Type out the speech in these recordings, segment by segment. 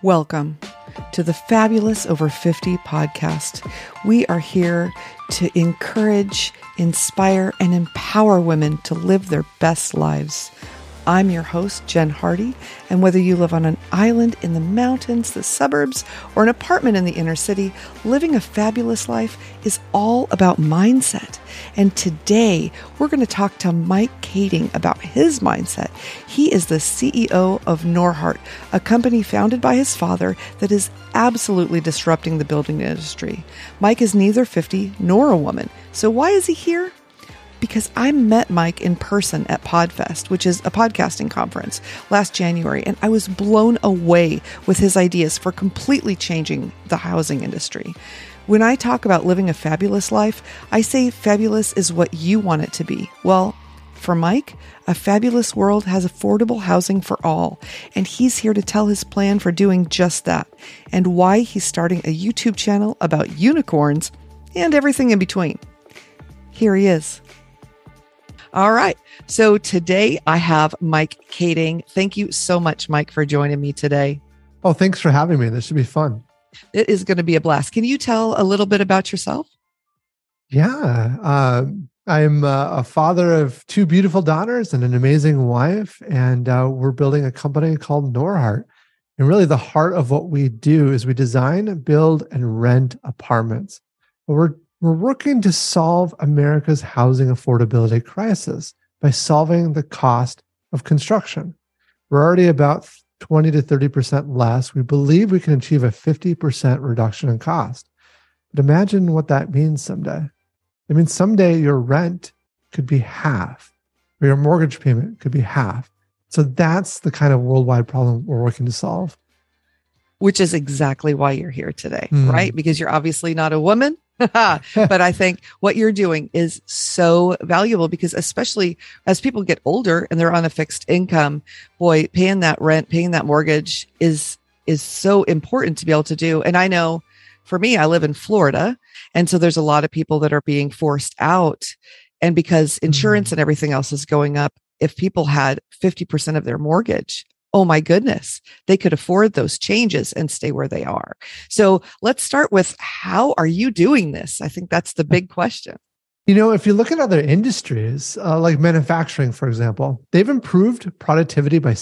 Welcome to the Fabulous Over 50 podcast. We are here to encourage, inspire, and empower women to live their best lives. I'm your host, Jen Hardy, and whether you live on an island in the mountains, the suburbs, or an apartment in the inner city, living a fabulous life is all about mindset. And today, we're going to talk to Mike Kaeding about his mindset. He is the CEO of Norhart, a company founded by his father that is absolutely disrupting the building industry. Mike is neither 50 nor a woman. So why is he here? Because I met Mike in person at PodFest, which is a podcasting conference, last January, and I was blown away with his ideas for completely changing the housing industry. When I talk about living a fabulous life, I say fabulous is what you want it to be. Well, for Mike, a fabulous world has affordable housing for all, and he's here to tell his plan for doing just that, and why he's starting a YouTube channel about unicorns and everything in between. Here he is. All right. So today I have Mike Kaeding. Thank you so much, Mike, for joining me today. Oh, thanks for having me. This should be fun. It is going to be a blast. Can you tell a little bit about yourself? Yeah. I'm a father of two beautiful daughters and an amazing wife. And we're building a company called Norhart. And really the heart of what we do is we design, build, and rent apartments. But we're working to solve America's housing affordability crisis by solving the cost of construction. We're already about 20 to 30% less. We believe we can achieve a 50% reduction in cost. But imagine what that means someday. It means someday your rent could be half, or your mortgage payment could be half. So that's the kind of worldwide problem we're working to solve. Which is exactly why you're here today, right? Because you're obviously not a woman. But I think what you're doing is so valuable because especially as people get older and they're on a fixed income, boy, paying that rent, paying that mortgage is so important to be able to do. And I know for me, I live in Florida. And so there's a lot of people that are being forced out. And because insurance and everything else is going up, if people had 50% of their mortgage, oh my goodness, they could afford those changes and stay where they are. So let's start with, how are you doing this? I think that's the big question. You know, if you look at other industries, like manufacturing, for example, they've improved productivity by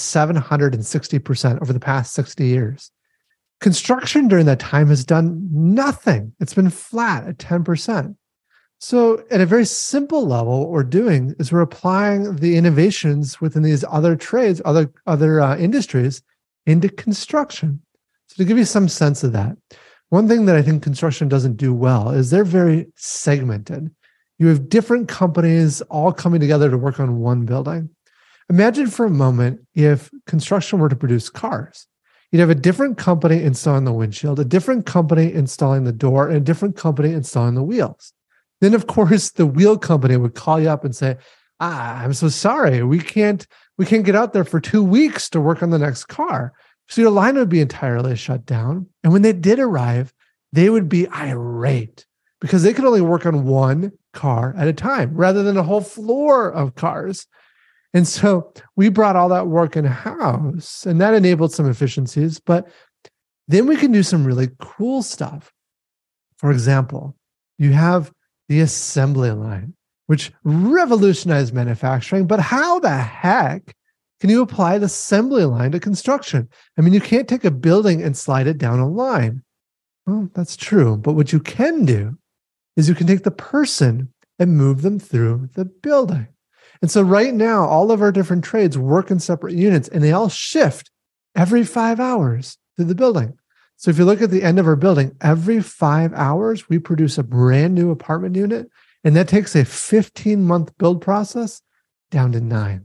760% over the past 60 years. Construction during that time has done nothing. It's been flat at 10%. So at a very simple level, what we're doing is we're applying the innovations within these other trades, other industries into construction. So to give you some sense of that, one thing that I think construction doesn't do well is they're very segmented. You have different companies all coming together to work on one building. Imagine for a moment if construction were to produce cars. You'd have a different company installing the windshield, a different company installing the door, and a different company installing the wheels. Then, of course, the wheel company would call you up and say, I'm so sorry. We can't get out there for 2 weeks to work on the next car. So your line would be entirely shut down. And when they did arrive, they would be irate because they could only work on one car at a time rather than a whole floor of cars. And so we brought all that work in-house, and that enabled some efficiencies. But then we can do some really cool stuff. For example, you have the assembly line, which revolutionized manufacturing. But how the heck can you apply the assembly line to construction? I mean, you can't take a building and slide it down a line. Well, that's true. But what you can do is you can take the person and move them through the building. And so right now, all of our different trades work in separate units, and they all shift every 5 hours through the building. So if you look at the end of our building, every 5 hours, we produce a brand new apartment unit, and that takes a 15-month build process down to 9.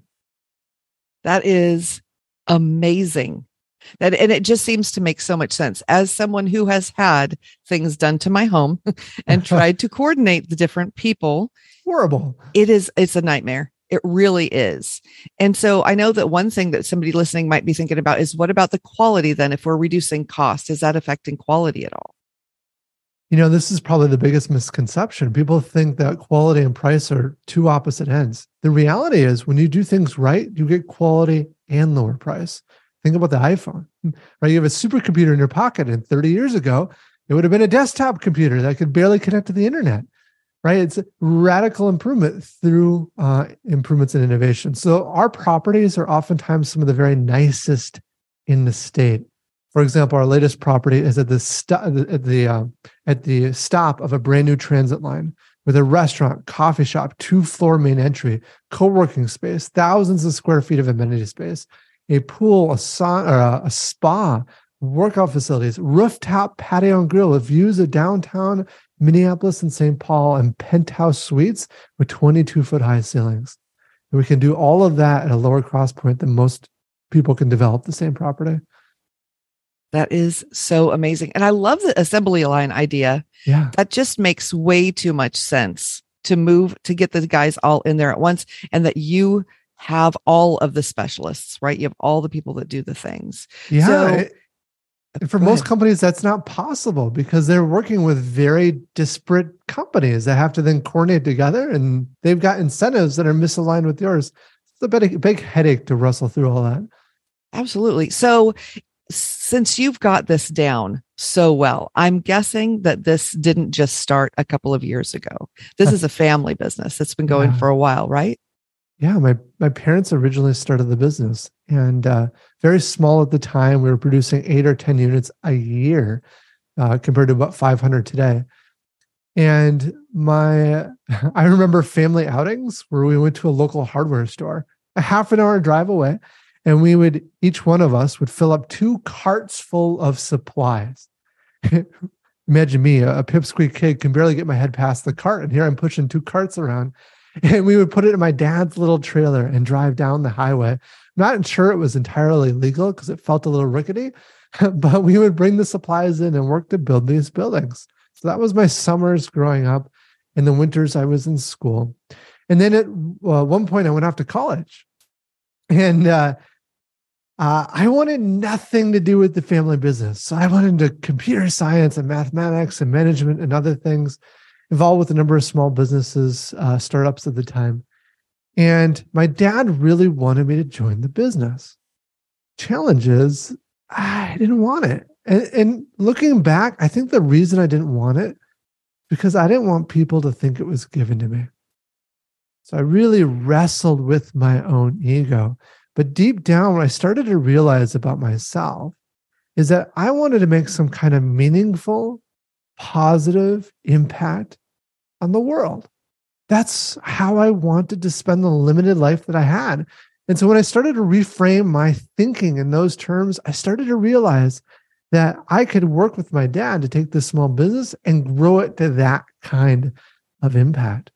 That is amazing. And it just seems to make so much sense. As someone who has had things done to my home and tried to coordinate the different people, horrible. It's a nightmare. It really is. And so I know that one thing that somebody listening might be thinking about is, what about the quality then? If we're reducing cost, is that affecting quality at all? You know, this is probably the biggest misconception. People think that quality and price are two opposite ends. The reality is when you do things right, you get quality and lower price. Think about the iPhone, right? You have a supercomputer in your pocket, and 30 years ago, it would have been a desktop computer that could barely connect to the internet, right? It's a radical improvement through improvements in innovation. So our properties are oftentimes some of the very nicest in the state. For example, our latest property is at the stop of a brand new transit line with a restaurant, coffee shop, 2-floor main entry, co-working space, thousands of square feet of amenity space, a pool, a spa, workout facilities, rooftop patio and grill with views of downtown Minneapolis and St. Paul, and penthouse suites with 22-foot high ceilings. And we can do all of that at a lower cost point than most people can develop the same property. That is so amazing. And I love the assembly line idea. Yeah. That just makes way too much sense to get the guys all in there at once, and that you have all of the specialists, right? You have all the people that do the things. Yeah. For most companies, that's not possible because they're working with very disparate companies that have to then coordinate together, and they've got incentives that are misaligned with yours. It's a big headache to wrestle through all that. Absolutely. So since you've got this down so well, I'm guessing that this didn't just start a couple of years ago. This is a family business that's been going for a while, right? Yeah, my parents originally started the business, and very small at the time. We were producing 8 or 10 units a year compared to about 500 today. And I remember family outings where we went to a local hardware store, a half an hour drive away, and each one of us would fill up 2 carts full of supplies. Imagine me, a pipsqueak kid, can barely get my head past the cart, and here I'm pushing 2 carts around. And we would put it in my dad's little trailer and drive down the highway. I'm not sure it was entirely legal because it felt a little rickety, but we would bring the supplies in and work to build these buildings. So that was my summers growing up. In the winters, I was in school. And then at one point, I went off to college. And I wanted nothing to do with the family business. So I went into computer science and mathematics and management and other things, involved with a number of small businesses, startups at the time. And my dad really wanted me to join the business. Challenge is, I didn't want it. And looking back, I think the reason I didn't want it, because I didn't want people to think it was given to me. So I really wrestled with my own ego. But deep down, what I started to realize about myself is that I wanted to make some kind of meaningful, positive impact on the world. That's how I wanted to spend the limited life that I had. And so when I started to reframe my thinking in those terms, I started to realize that I could work with my dad to take this small business and grow it to that kind of impact.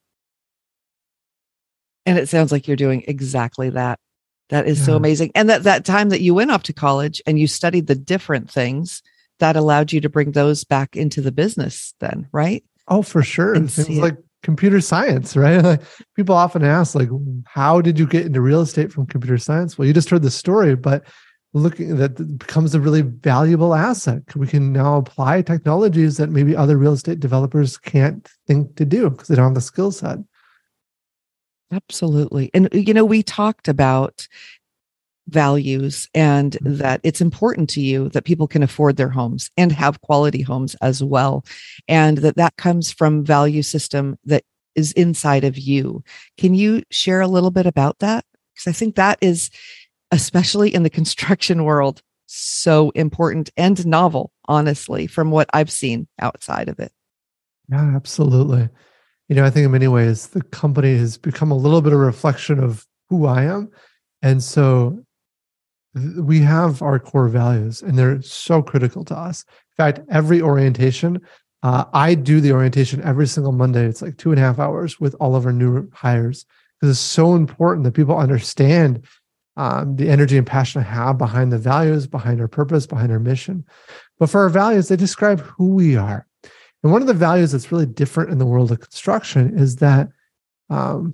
And it sounds like you're doing exactly that. That is so amazing. And that time that you went off to college and you studied the different things, that allowed you to bring those back into the business then, right? Oh, for sure. And things like computer science, right? Like, people often ask, like, how did you get into real estate from computer science? Well, you just heard the story, but that becomes a really valuable asset. We can now apply technologies that maybe other real estate developers can't think to do because they don't have the skill set. Absolutely. And, we talked about values and that it's important to you that people can afford their homes and have quality homes as well. And that comes from value system that is inside of you. Can you share a little bit about that? Because I think that is, especially in the construction world, so important and novel, honestly, from what I've seen outside of it. Yeah, absolutely. I think in many ways, the company has become a little bit of a reflection of who I am. And so we have our core values, and they're so critical to us. In fact, every orientation, I do the orientation every single Monday. It's like 2.5 hours with all of our new hires, because it's so important that people understand the energy and passion I have behind the values, behind our purpose, behind our mission. But for our values, they describe who we are. And one of the values that's really different in the world of construction is that the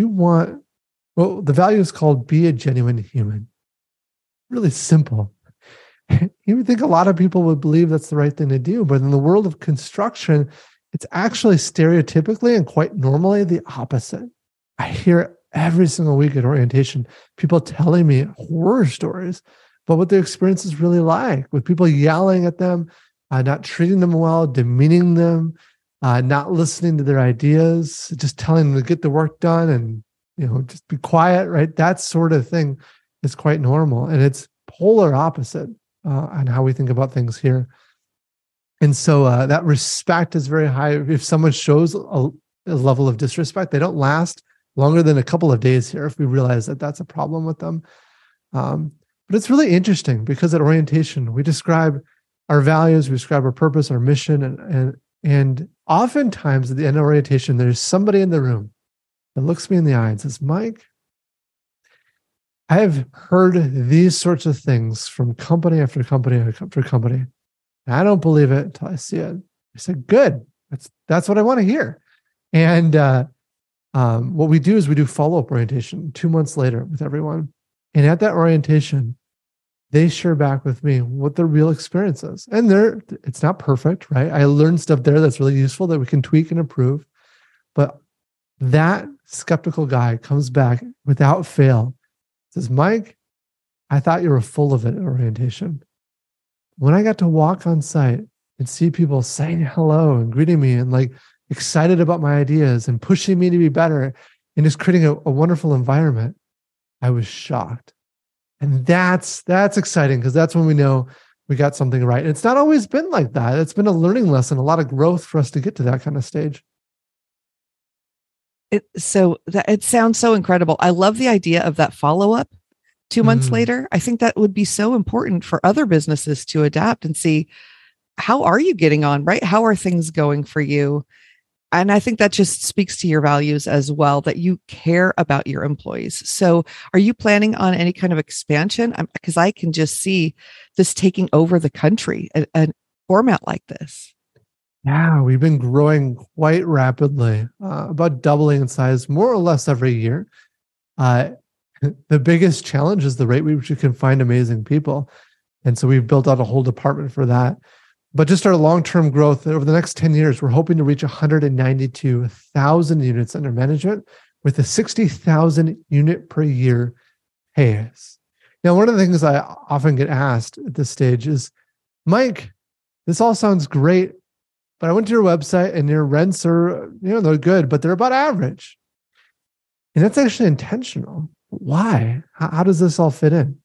value is called be a genuine human. Really simple. You would think a lot of people would believe that's the right thing to do, but in the world of construction, it's actually stereotypically and quite normally the opposite. I hear it every single week at orientation, people telling me horror stories but what their experience is really like, with people yelling at them, not treating them well, demeaning them, not listening to their ideas, just telling them to get the work done and, just be quiet, right? That sort of thing is quite normal. And it's polar opposite on how we think about things here. And so that respect is very high. If someone shows a level of disrespect, they don't last longer than a couple of days here if we realize that that's a problem with them. But it's really interesting because at orientation, we describe our values, we describe our purpose, our mission, and oftentimes at the end of orientation, there's somebody in the room that looks me in the eye and says, Mike, I have heard these sorts of things from company after company after company. And I don't believe it until I see it. I said, good. That's what I want to hear. And what we do is we do follow-up orientation 2 months later with everyone. And at that orientation, they share back with me what their real experience is. And it's not perfect, right? I learned stuff there that's really useful that we can tweak and improve. But that skeptical guy comes back without fail, says, Mike, I thought you were full of it at orientation. When I got to walk on site and see people saying hello and greeting me and like excited about my ideas and pushing me to be better and just creating a wonderful environment, I was shocked. And that's exciting because that's when we know we got something right. And it's not always been like that. It's been a learning lesson, a lot of growth for us to get to that kind of stage. It sounds so incredible. I love the idea of that follow-up 2 months later. I think that would be so important for other businesses to adapt and see, how are you getting on, right? How are things going for you? And I think that just speaks to your values as well, that you care about your employees. So are you planning on any kind of expansion? Because I can just see this taking over the country, a format like this. Yeah, we've been growing quite rapidly, about doubling in size more or less every year. The biggest challenge is the rate at which you can find amazing people. And so we've built out a whole department for that. But just our long-term growth over the next 10 years, we're hoping to reach 192,000 units under management with a 60,000 unit per year pace. Now, one of the things I often get asked at this stage is, Mike, this all sounds great, but I went to your website and your rents are, they're good, but they're about average. And that's actually intentional. Why? How does this all fit in?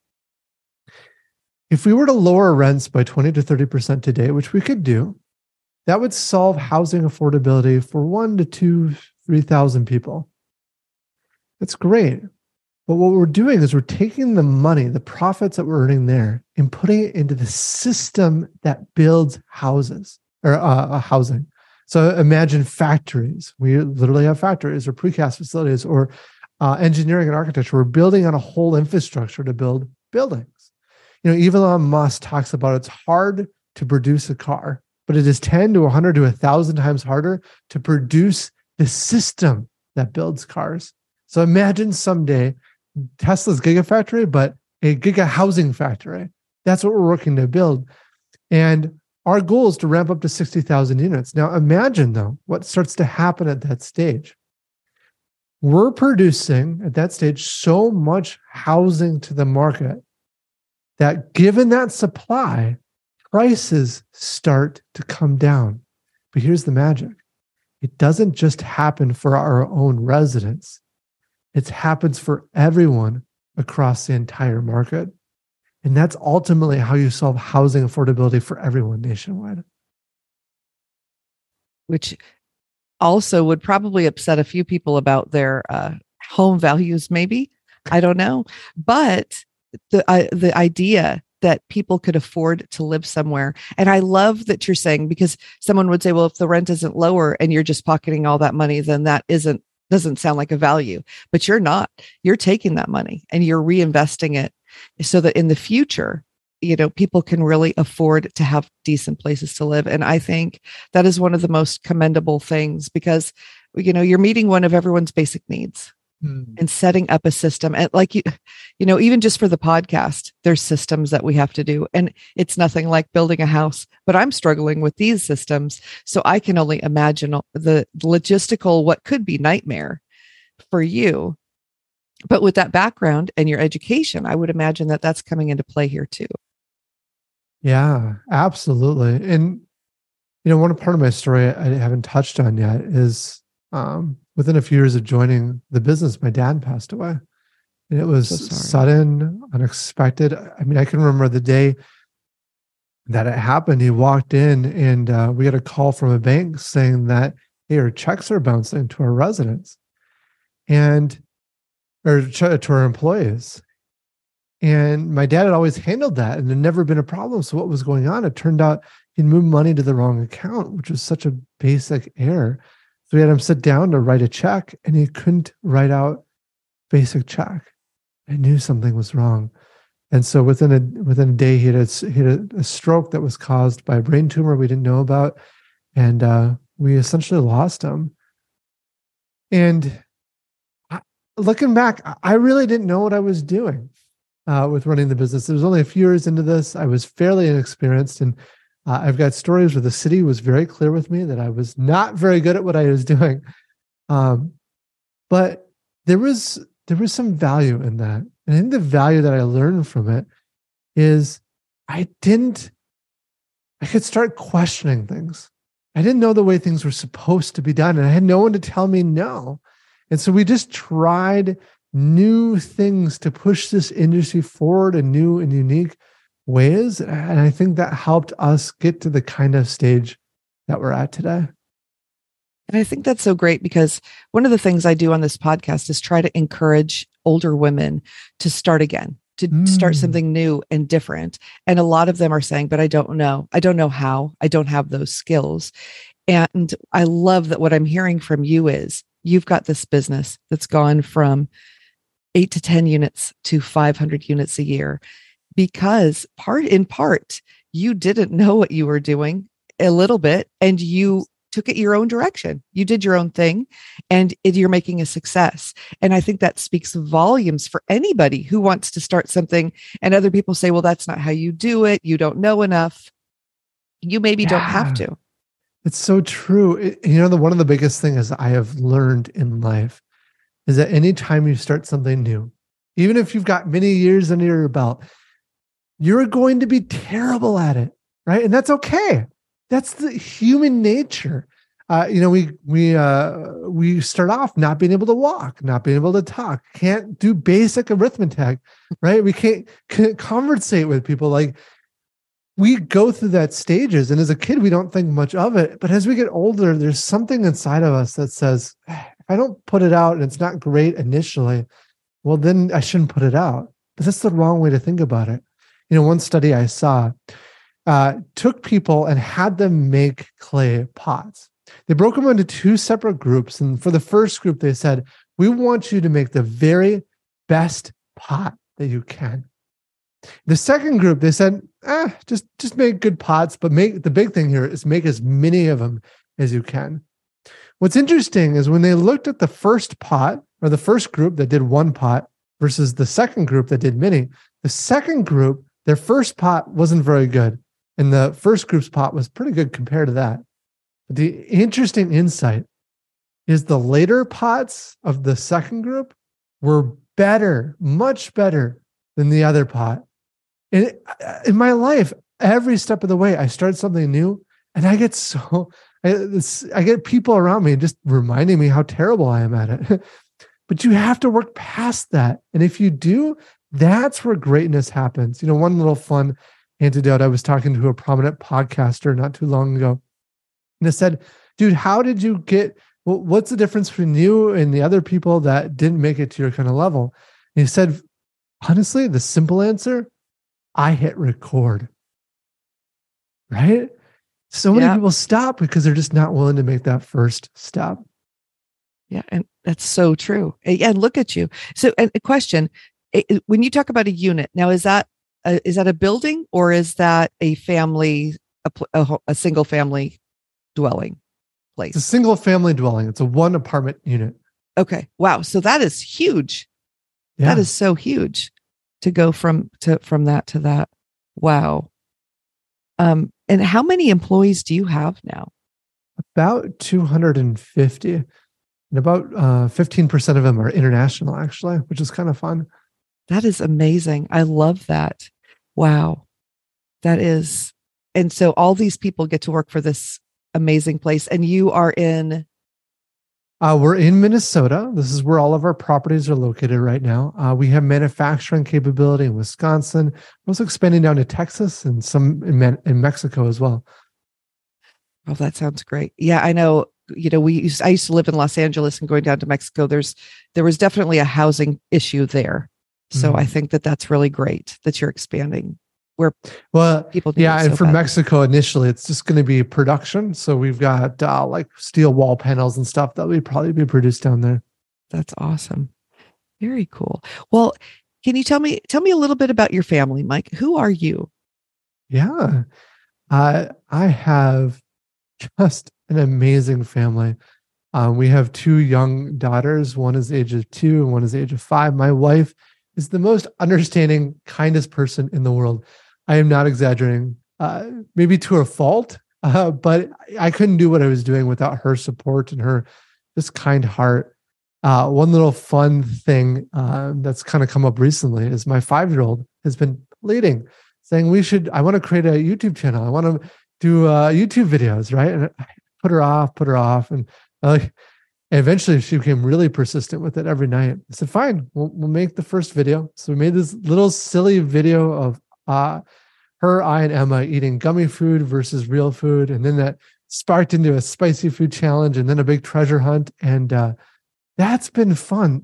If we were to lower rents by 20 to 30% today, which we could do, that would solve housing affordability for 1 to 2, 3,000 people. That's great. But what we're doing is we're taking the money, the profits that we're earning there, and putting it into the system that builds houses or housing. So imagine factories. We literally have factories or precast facilities or engineering and architecture. We're building on a whole infrastructure to build buildings. Even Elon Musk talks about it's hard to produce a car, but it is 10 to 100 to 1,000 times harder to produce the system that builds cars. So imagine someday Tesla's Gigafactory, but a Giga housing factory. That's what we're working to build. And our goal is to ramp up to 60,000 units. Now imagine, though, what starts to happen at that stage. We're producing at that stage so much housing to the market that given that supply, prices start to come down. But here's the magic. It doesn't just happen for our own residents. It happens for everyone across the entire market. And that's ultimately how you solve housing affordability for everyone nationwide. Which also would probably upset a few people about their home values, maybe. I don't know. But the idea that people could afford to live somewhere. And I love that you're saying, because someone would say, well, if the rent isn't lower and you're just pocketing all that money, then that doesn't sound like a value. But you're not. You're taking that money and you're reinvesting it so that in the future, people can really afford to have decent places to live. And I think that is one of the most commendable things, because, you're meeting one of everyone's basic needs. And setting up a system, and even just for the podcast, there's systems that we have to do, and it's nothing like building a house, but I'm struggling with these systems. So I can only imagine the logistical, what could be nightmare for you. But with that background and your education, I would imagine that that's coming into play here too. Yeah, absolutely. And, one part of my story I haven't touched on yet is within a few years of joining the business, my dad passed away. And it was So sorry. sudden, unexpected. I mean, I can remember the day that it happened. He walked in and we got a call from a bank saying that, hey, our checks are bouncing to our residents or to our employees. And my dad had always handled that and there'd never been a problem. So what was going on? It turned out he'd moved money to the wrong account, which was such a basic error. So we had him sit down to write a check and he couldn't write out basic check. I knew something was wrong. And so within a day, he had a stroke that was caused by a brain tumor we didn't know about. And we essentially lost him. And looking back, I really didn't know what I was doing with running the business. It was only a few years into this. I was fairly inexperienced. And I've got stories where the city was very clear with me that I was not very good at what I was doing. But there was some value in that. And I think the value that I learned from it is I could start questioning things. I didn't know the way things were supposed to be done. And I had no one to tell me no. And so we just tried new things to push this industry forward in new and unique ways. And I think that helped us get to the kind of stage that we're at today. And I think that's so great because one of the things I do on this podcast is try to encourage older women to start again, to start something new and different. And a lot of them are saying, but I don't know. I don't know how. I don't have those skills. And I love that what I'm hearing from you is you've got this business that's gone from 8 to 10 units to 500 units a year because in part, you didn't know what you were doing a little bit and you took it your own direction. You did your own thing and you're making a success. And I think that speaks volumes for anybody who wants to start something and other people say, well, that's not how you do it. You don't know enough. You maybe don't have to. It's so true. One of the biggest things I have learned in life is that anytime you start something new, even if you've got many years under your belt, you're going to be terrible at it, right? And that's okay. That's the human nature. We start off not being able to walk, not being able to talk, can't do basic arithmetic, right? We can't conversate with people. Like we go through that stages. And as a kid, we don't think much of it. But as we get older, there's something inside of us that says, if I don't put it out and it's not great initially, well, then I shouldn't put it out. But that's the wrong way to think about it. One study I saw took people and had them make clay pots. They broke them into two separate groups. And for the first group, they said, we want you to make the very best pot that you can. The second group, they said, just make good pots, but the big thing here is make as many of them as you can. What's interesting is when they looked at the first pot or the first group that did one pot versus the second group that did many, the second group, their first pot wasn't very good. And the first group's pot was pretty good compared to that. But the interesting insight is the later pots of the second group were better, much better than the other pot. And in my life, every step of the way, I start something new and I get I get people around me just reminding me how terrible I am at it. But you have to work past that. And if you do, that's where greatness happens. One little fun antidote, I was talking to a prominent podcaster not too long ago. And I said, dude, how did you what's the difference between you and the other people that didn't make it to your kind of level? And he said, honestly, the simple answer, I hit record. Right? So many people stop because they're just not willing to make that first step. Yeah. And that's so true. And look at you. So a question, when you talk about a unit, now is that a building or is that a family, a single family dwelling place? It's a single family dwelling. It's a 1 apartment unit. Okay. Wow. So that is huge. Yeah. That is so huge to go from that to that. Wow. And how many employees do you have now? About 250. And about 15% of them are international, actually, which is kind of fun. That is amazing. I love that. Wow. That is. And so all these people get to work for this amazing place. And you are in. We're in Minnesota. This is where all of our properties are located right now. We have manufacturing capability in Wisconsin. We're also expanding down to Texas and some in Mexico as well. Oh, that sounds great. Yeah, I know. I used to live in Los Angeles, and going down to Mexico, there was definitely a housing issue there. So I think that's really great that you're expanding where people need and for Mexico initially, it's just going to be production. So we've got like steel wall panels and stuff that would probably be produced down there. That's awesome. Very cool. Well, can you tell me a little bit about your family, Mike? Who are you? Yeah, I have just an amazing family. We have 2 young daughters. One is the age of 2 and one is the age of 5. My wife is the most understanding, kindest person in the world. I am not exaggerating, maybe to a fault, but I couldn't do what I was doing without her support and her just kind heart. One little fun thing that's kind of come up recently is my 5-year-old has been pleading, saying I want to create a YouTube channel. I want to do YouTube videos, right? And I put her off. And eventually she became really persistent with it every night. I said, fine, we'll make the first video. So we made this little silly video of her, I, and Emma eating gummy food versus real food. And then that sparked into a spicy food challenge and then a big treasure hunt. And that's been fun.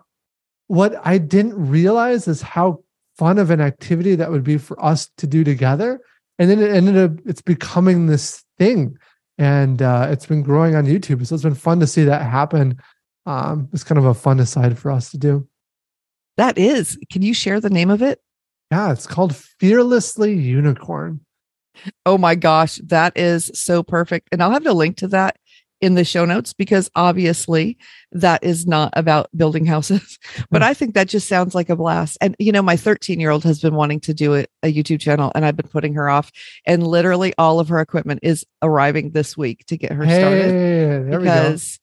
What I didn't realize is how fun of an activity that would be for us to do together. And then it's becoming this thing. And it's been growing on YouTube. So it's been fun to see that happen. It's kind of a fun aside for us to do. That is. Can you share the name of it? Yeah, it's called Fearlessly Unicorn. Oh my gosh, that is so perfect. And I'll have to link to that in the show notes because obviously that is not about building houses, but I think that just sounds like a blast. And, my 13-year-old has been wanting to do a YouTube channel and I've been putting her off, and literally all of her equipment is arriving this week to get her started because,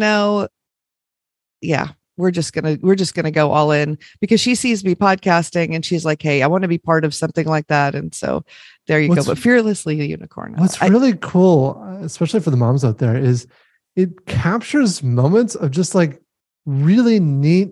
we're just gonna go all in because she sees me podcasting and she's like, hey, I want to be part of something like that. And so there you go. But Fearlessly Unicorn. What's really cool, especially for the moms out there, is it captures moments of just like really neat,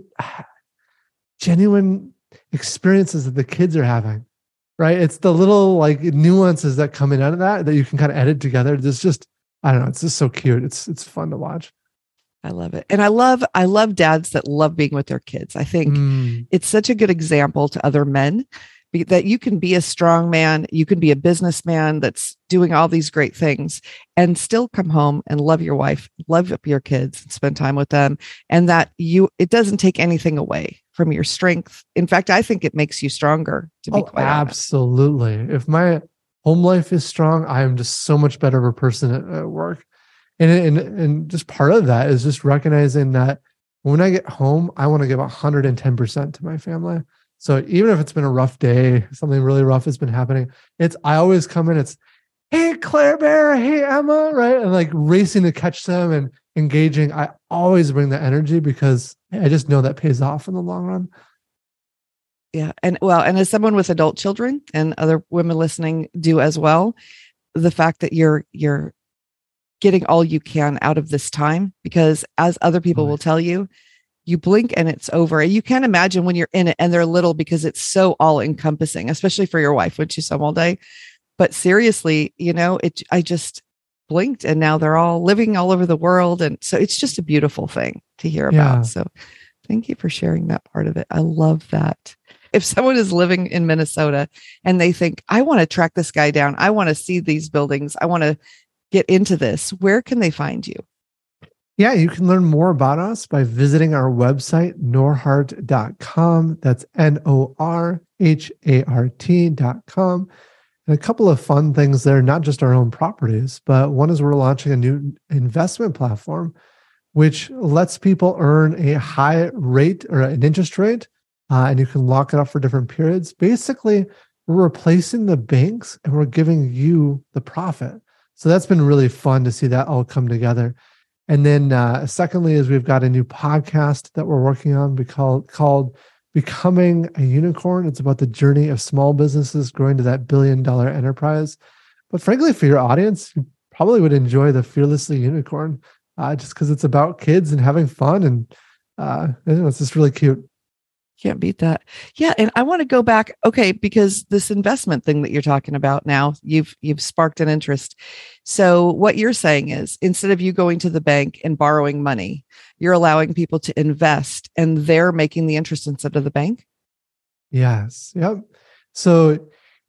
genuine experiences that the kids are having, right? It's the little like nuances that come in out of that you can kind of edit together. There's just, I don't know, it's just so cute. It's fun to watch. I love it. And I love dads that love being with their kids. I think it's such a good example to other men that you can be a strong man, you can be a businessman that's doing all these great things and still come home and love your wife, love your kids and spend time with them. And that it doesn't take anything away from your strength. In fact, I think it makes you stronger, to be quite honest. Absolutely. If my home life is strong, I am just so much better of a person at work. And just part of that is just recognizing that when I get home, I want to give 110% to my family. So even if it's been a rough day, something really rough has been happening, I always come in, it's, hey, Claire Bear, hey, Emma, right? And like racing to catch them and engaging. I always bring that energy because I just know that pays off in the long run. Yeah. And as someone with adult children and other women listening do as well, the fact that you're getting all you can out of this time, because as other people will tell you, you blink and it's over. You can't imagine when you're in it and they're little because it's so all encompassing, especially for your wife when she's home all day. But seriously, I just blinked and now they're all living all over the world. And so it's just a beautiful thing to hear about. So thank you for sharing that part of it. I love that. If someone is living in Minnesota and they think, I want to track this guy down, I want to see these buildings, I want to get into this, where can they find you? Yeah, you can learn more about us by visiting our website, norhart.com. That's NORHART.com. And a couple of fun things there, not just our own properties, but one is we're launching a new investment platform, which lets people earn a high rate or an interest rate, and you can lock it up for different periods. Basically, we're replacing the banks and we're giving you the profit. So that's been really fun to see that all come together. And then secondly is we've got a new podcast that we're working on called Becoming a Unicorn. It's about the journey of small businesses growing to that billion-dollar enterprise. But frankly, for your audience, you probably would enjoy the Fearlessly Unicorn just because it's about kids and having fun. And it's just really cute. Can't beat that. Yeah. And I want to go back. Okay. Because this investment thing that you're talking about now, you've sparked an interest. So what you're saying is instead of you going to the bank and borrowing money, you're allowing people to invest and they're making the interest instead of the bank. Yes. Yep. So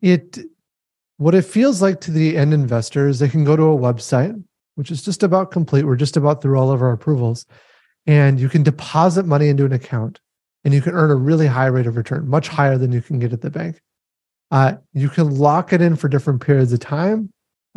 what it feels like to the end investors, they can go to a website, which is just about complete. We're just about through all of our approvals, and you can deposit money into an account. And you can earn a really high rate of return, much higher than you can get at the bank. You can lock it in for different periods of time,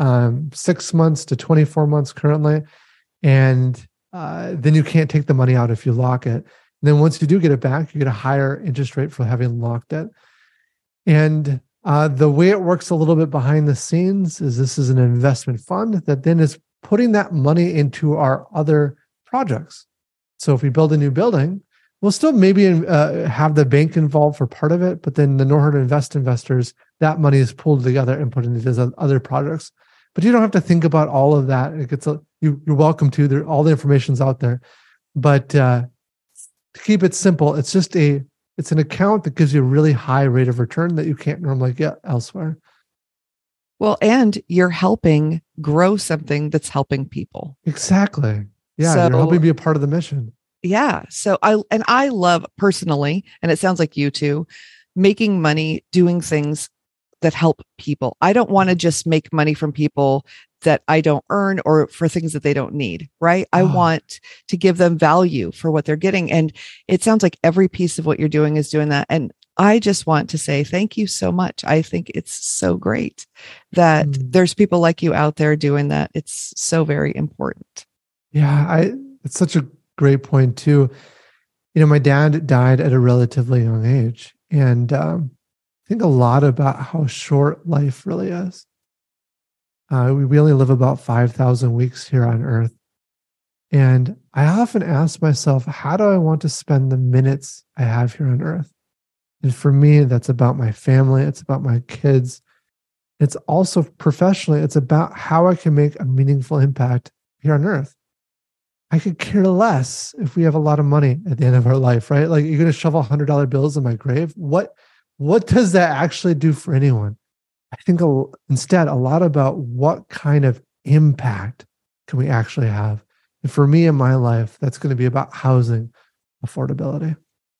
6 months to 24 months currently. And then you can't take the money out if you lock it. And then once you do get it back, you get a higher interest rate for having locked it. And the way it works a little bit behind the scenes is this is an investment fund that then is putting that money into our other projects. So if we build a new building, we'll still maybe have the bank involved for part of it, but then the Norhart Invest investors, that money is pulled together and put into these other projects. But you don't have to think about all of that. You're welcome to. All the information's out there. But to keep it simple, it's an account that gives you a really high rate of return that you can't normally get elsewhere. Well, and you're helping grow something that's helping people. Exactly. Yeah, you're helping be a part of the mission. Yeah. So I love personally, and it sounds like you too, making money doing things that help people. I don't want to just make money from people that I don't earn or for things that they don't need, right? I want to give them value for what they're getting. And it sounds like every piece of what you're doing is doing that. And I just want to say thank you so much. I think it's so great that there's people like you out there doing that. It's so very important. Yeah, it's such a great point too. My dad died at a relatively young age, and I think a lot about how short life really is. We only live about 5,000 weeks here on Earth, and I often ask myself, how do I want to spend the minutes I have here on Earth? And for me, that's about my family. It's about my kids. It's also professionally, it's about how I can make a meaningful impact here on Earth. I could care less if we have a lot of money at the end of our life, right? Like, you're going to shovel $100 bills in my grave. What does that actually do for anyone? I think instead a lot about what kind of impact can we actually have. And for me in my life, that's going to be about housing affordability.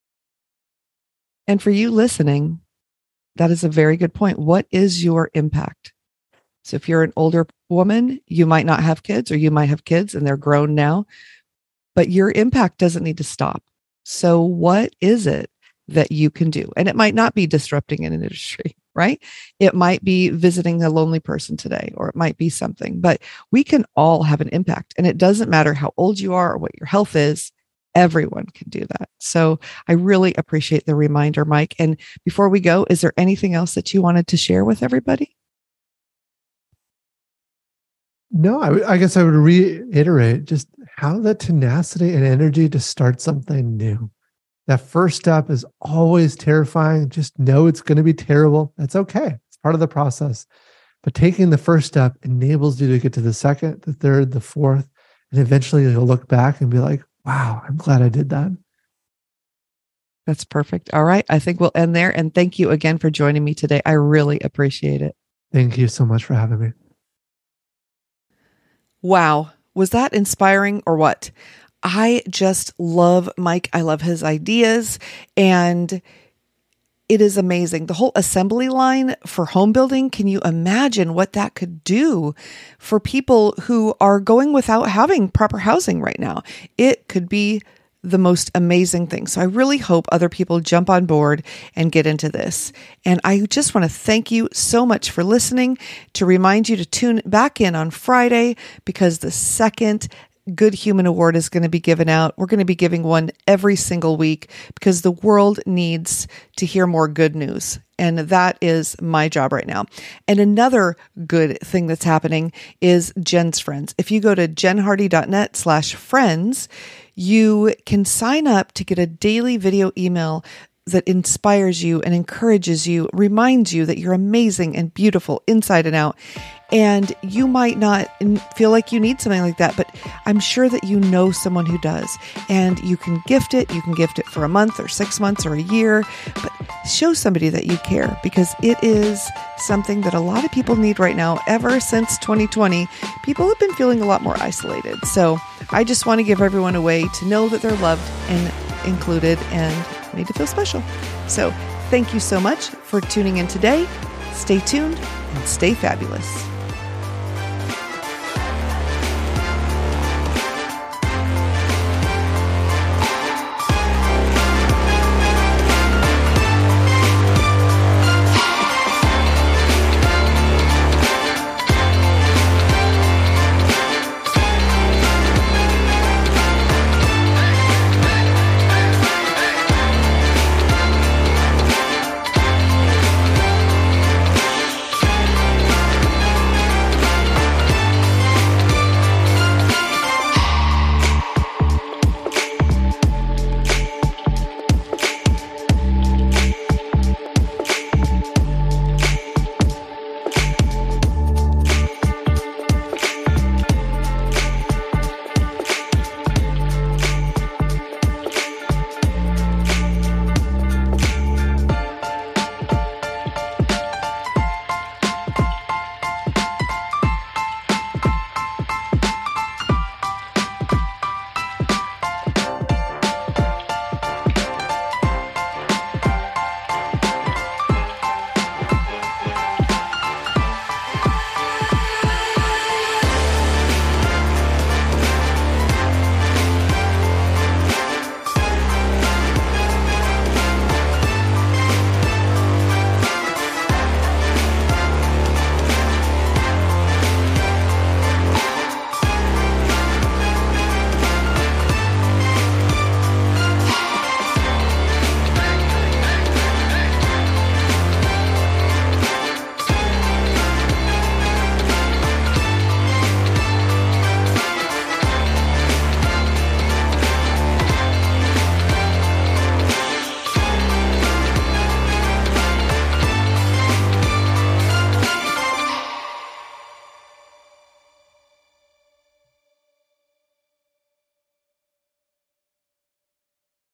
And for you listening, that is a very good point. What is your impact? So if you're an older woman, you might not have kids, or you might have kids and they're grown now, but your impact doesn't need to stop. So what is it that you can do? And it might not be disrupting an industry, right? It might be visiting a lonely person today, or it might be something, but we can all have an impact. And it doesn't matter how old you are or what your health is. Everyone can do that. So I really appreciate the reminder, Mike. And before we go, is there anything else that you wanted to share with everybody? No, I guess I would reiterate just how the tenacity and energy to start something new. That first step is always terrifying. Just know it's going to be terrible. That's okay. It's part of the process. But taking the first step enables you to get to the second, the third, the fourth, and eventually you'll look back and be like, wow, I'm glad I did that. That's perfect. All right. I think we'll end there. And thank you again for joining me today. I really appreciate it. Thank you so much for having me. Wow. Was that inspiring or what? I just love Mike. I love his ideas, and it is amazing. The whole assembly line for home building. Can you imagine what that could do for people who are going without having proper housing right now? It could be the most amazing thing. So I really hope other people jump on board and get into this. And I just want to thank you so much for listening, to remind you to tune back in on Friday, because the second Good Human Award is going to be given out. We're going to be giving one every single week because the world needs to hear more good news. And that is my job right now. And another good thing that's happening is Jen's Friends. If you go to jenhardy.net/friends, you can sign up to get a daily video email that inspires you and encourages you, reminds you that you're amazing and beautiful inside and out. And you might not feel like you need something like that, but I'm sure that you know someone who does. And you can gift it. You can gift it for a month or 6 months or a year, but show somebody that you care, because it is something that a lot of people need right now. Ever since 2020, people have been feeling a lot more isolated. So I just want to give everyone a way to know that they're loved and included and made to feel special. So thank you so much for tuning in today. Stay tuned and stay fabulous.